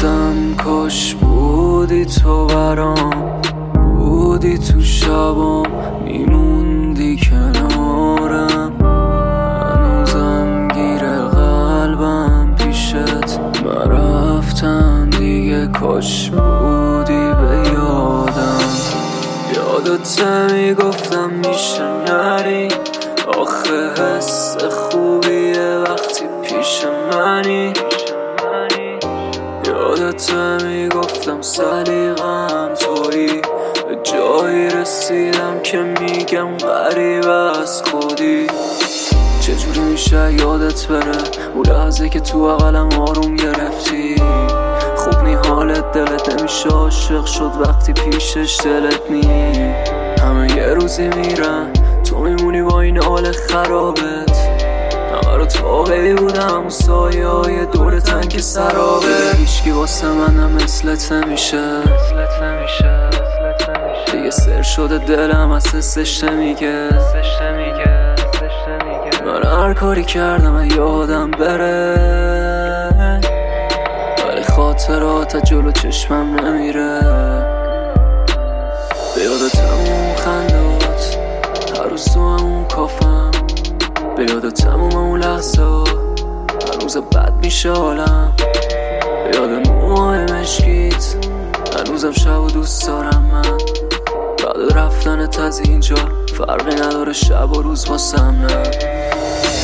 گفتم کاش بودی تو برام، بودی تو شبام، میموندی کنارم. هنوزم گیر قلبم پیشت، من رفتم دیگه، کاش بودی به یادم. یادت میگفتم میشه نری، آخه حس خوبیه وقتی پیش منی. یادت میگفتم سلیقم تویی، به جایی رسیدم که میگم غریب از خودی. چجوری میشه یادت بره اون لحظه که تو اقلم آروم گرفتی؟ خوب نی حالت، دلت نمیشه عاشق شد وقتی پیشش دلت نی. همه یه روزی میرن، تو میمونی با این حال خرابت. همه رو واقعی بودم اون سایه های دور تنگ سرابه. هیچکی واسه منم مثلت نمیشه، دیگه سر شده دلم از حسش نمیگه. من هر کاری کردم یادم بره، ولی خاطرات جلو چشمم نمیره. به یادت همون خندات هر روز تو همون کافم، به یادت تموم اون لحظه ها هر روز بد میشه حالم. به یاد موهای مشکیت هنوزم شب و دوست دارم من. بعد رفتنت از اینجا فرقی نداره شب و روز واسم نه.